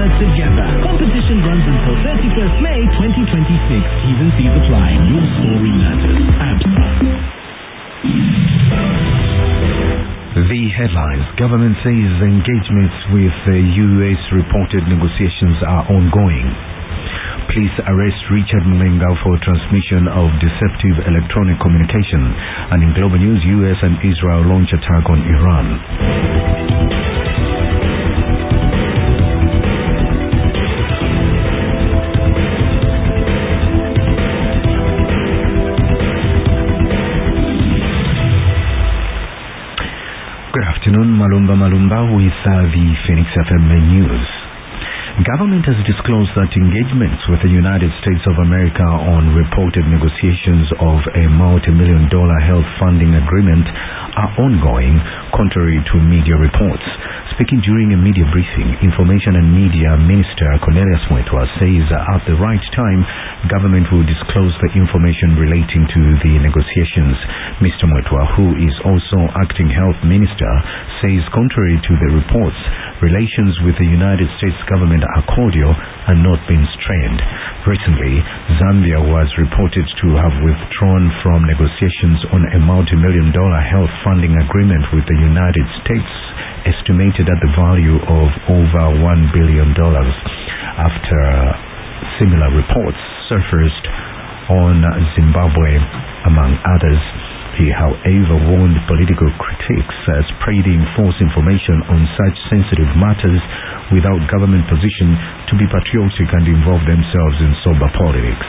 better together. Competition runs until 31st May 2026. T's and C's apply. Your story matters. ABSA. The headlines. Government says engagements with the US reported negotiations are ongoing. Police arrest Richard Mulenga for transmission of deceptive electronic communication. And in global news, US and Israel launch attack on Iran. Good afternoon, Malumba with the Phoenix FM News. Government has disclosed that engagements with the United States of America on reported negotiations of a multi-million-dollar health funding agreement are ongoing, contrary to media reports. Speaking during a media briefing, Information and Media Minister Cornelius Mwetwa says at the right time, government will disclose the information relating to the negotiations. Mr. Mwetwa, who is also acting health minister, says contrary to the reports, relations with the United States government are cordial and not been strained. Recently, Zambia was reported to have withdrawn from negotiations on a multi-million-dollar health funding agreement with the United States, estimated at the value of over $1 billion, after similar reports surfaced on Zimbabwe, among others. He, however, warned political critics spreading false information on such sensitive matters without government position to be patriotic and involve themselves in sober politics.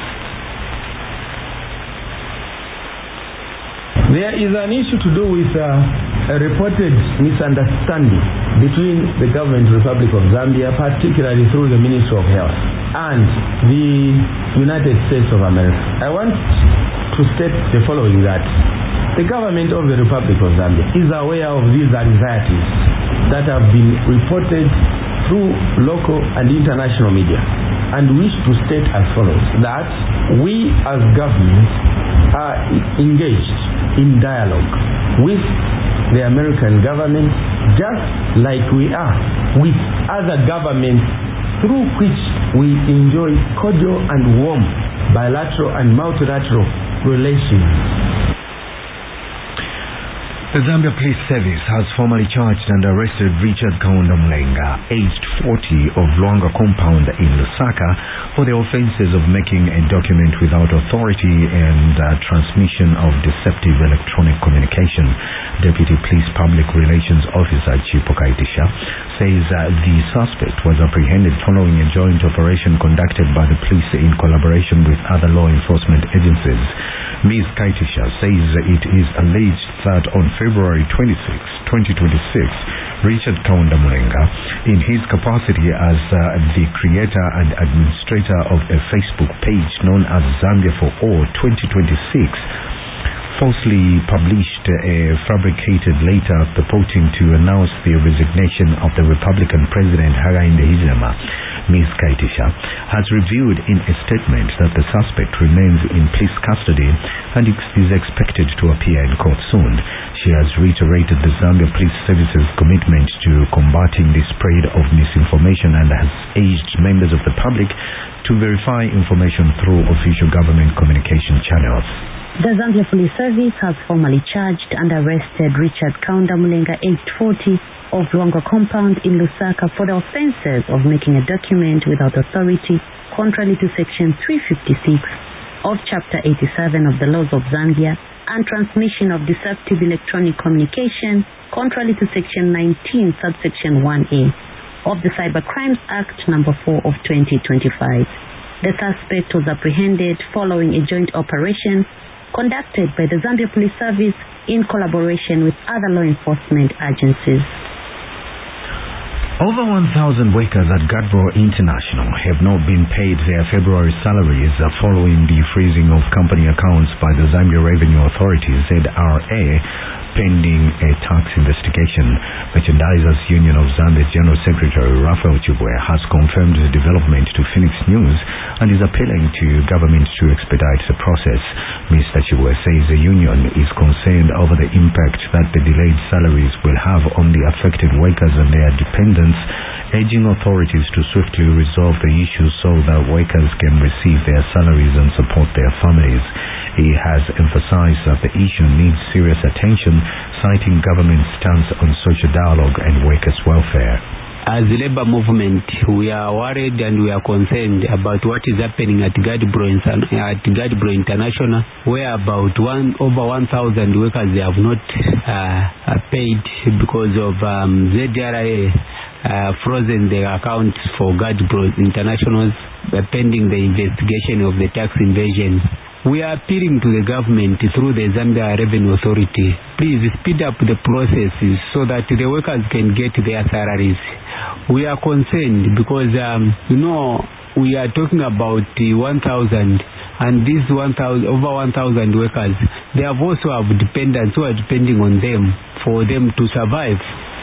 There is an issue to do with a reported misunderstanding between the government Republic of Zambia, particularly through the Ministry of Health, and the United States of America. I want to state the following, that the government of the Republic of Zambia is aware of these anxieties that have been reported through local and international media, and wish to state as follows, that we as government are engaged in dialogue with the American government, just like we are with other governments through which we enjoy cordial and warm bilateral and multilateral relations. The Zambia Police Service has formally charged and arrested Richard Kaunda Mulenga, aged 40, of Luanga Compound in Lusaka, for the offences of making a document without authority and transmission of deceptive electronic communication. Deputy Police Public Relations Officer Chipo Kaitisha says the suspect was apprehended following a joint operation conducted by the police in collaboration with other law enforcement agencies. Ms. Kaitisha says it is alleged that on February 26, 2026, Richard Kaunda Mulenga, in his capacity as the creator and administrator of a Facebook page known as Zambia for All 2026, falsely published a fabricated letter purporting to announce the resignation of the Republican President Hakainde Hichilema. Ms. Kaitisha has revealed in a statement that the suspect remains in police custody and is expected to appear in court soon. She has reiterated the Zambia Police Service's commitment to combating the spread of misinformation and has urged members of the public to verify information through official government communication channels. The Zambia Police Service has formally charged and arrested Richard Kaunda Mulenga, aged 40, of Luanga Compound in Lusaka for the offences of making a document without authority, contrary to Section 356 of Chapter 87 of the Laws of Zambia, and transmission of deceptive electronic communication, contrary to Section 19, Subsection 1A of the Cybercrimes Act No. 4 of 2025. The suspect was apprehended following a joint operation conducted by the Zambia Police Service in collaboration with other law enforcement agencies. Over 1,000 workers at Gadbro International have not been paid their February salaries following the freezing of company accounts by the Zambia Revenue Authority, ZRA, pending a tax investigation. Merchandisers Union of Zambia's General Secretary Raphael Chibwe has confirmed the development to Phoenix News and is appealing to government to expedite the process. Mr. Chibwe says the union is concerned over the impact that the delayed salaries will have on the affected workers and their dependents, urging authorities to swiftly resolve the issue so that workers can receive their salaries and support their families. He has emphasized that the issue needs serious attention, citing government's stance on social dialogue and workers' welfare. As the labor movement, we are worried and we are concerned about what is happening at Gadbro International, where about over 1,000 workers they have not paid because of ZRA frozen their accounts for Gadbro Internationals pending the investigation of the tax invasion. We are appealing to the government through the Zambia Revenue Authority. Please speed up the processes so that the workers can get their salaries. We are concerned because, we are talking about 1,000, and these over 1,000 workers, they have also have dependents who are depending on them for them to survive.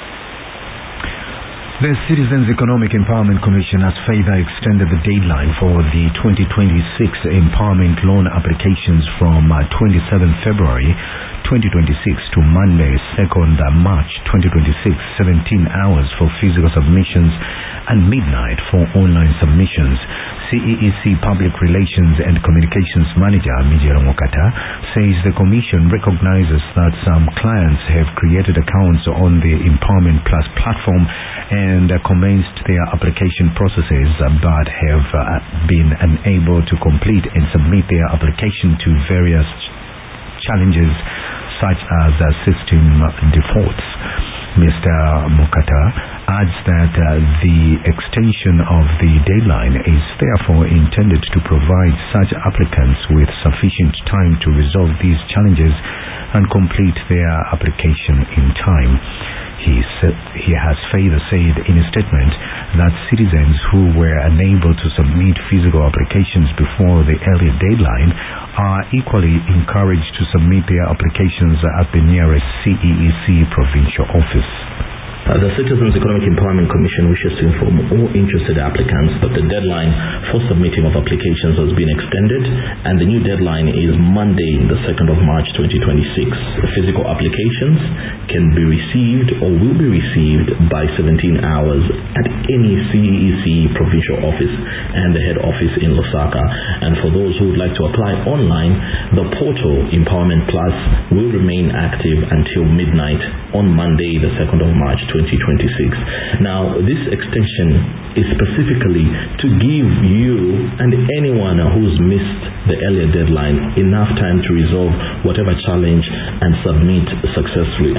The Citizens Economic Empowerment Commission has further extended the deadline for the 2026 empowerment loan applications from 27 February 2026 to Monday 2nd March 2026, 17 hours for physical submissions and midnight for online submissions. CEEC Public Relations and Communications Manager Mijero Mokata says the Commission recognizes that some clients have created accounts on the Empowerment Plus platform and commenced their application processes but have been unable to complete and submit their application to various challenges such as system defaults. Mr. Mokata adds that the extension of the deadline is therefore intended to provide such applicants with sufficient time to resolve these challenges and complete their application in time. He has further said in a statement that citizens who were unable to submit physical applications before the earlier deadline are equally encouraged to submit their applications at the nearest CEEC provincial office. The Citizens Economic Empowerment Commission wishes to inform all interested applicants that the deadline for submitting of applications has been extended and the new deadline is Monday, the 2nd of March 2026. Physical applications can be received or will be received by 17 hours at any CEEC provincial office and the head office in Lusaka. And for those who would like to apply online, the portal Empowerment Plus will remain active until midnight on Monday, the 2nd of March 2026. Now, this extension is specifically to give you and anyone who's missed the earlier deadline enough time to resolve whatever challenge and submit successfully.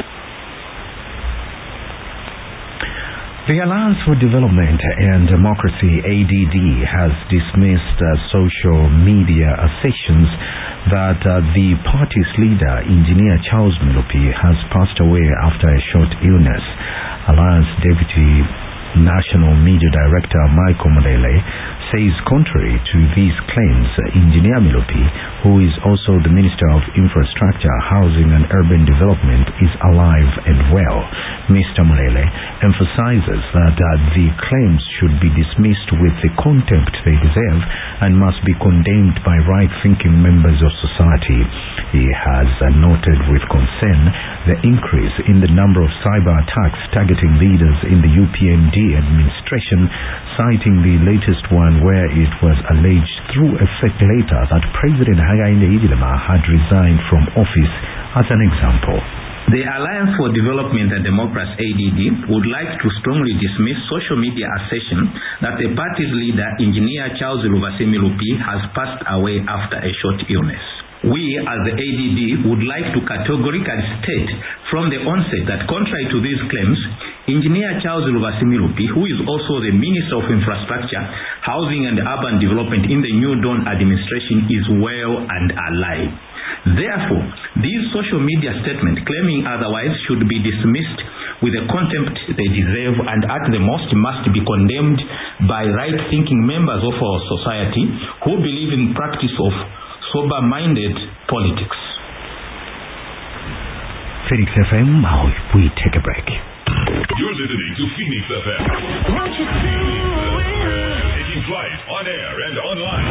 The Alliance for Development and Democracy, ADD, has dismissed social media assertions that the party's leader, Engineer Charles Milupi, has passed away after a short illness. Alliance Deputy National Media Director Michael Mulele says contrary to these claims, Engineer Milupi, who is also the Minister of Infrastructure, Housing and Urban Development, is alive and well. Mr. Mulele emphasizes that the claims should be dismissed with the contempt they deserve and must be condemned by right-thinking members of society. He has noted with concern the increase in the number of cyber attacks targeting leaders in the UPND administration, citing the latest one where it was alleged through a fake letter that President Hakainde Hichilema had resigned from office as an example. The Alliance for Development and Democracy, ADD, would like to strongly dismiss social media assertion that the party's leader, Engineer Charles Luvasi Milupi, has passed away after a short illness. We, as the ADD, would like to categorically state from the onset that contrary to these claims, Engineer Charles Luvasi Milupi, who is also the Minister of Infrastructure, Housing and Urban Development in the New Dawn administration, is well and alive. Therefore, these social media statements claiming otherwise should be dismissed with the contempt they deserve and at the most must be condemned by right-thinking members of our society who believe in practice of sober-minded politics. Phoenix FM, now we take a break. You're listening to Phoenix FM. Taking flight on air and online.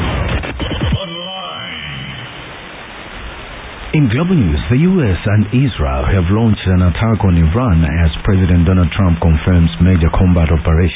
In global news, the U.S. and Israel have launched an attack on Iran as President Donald Trump confirms major combat operations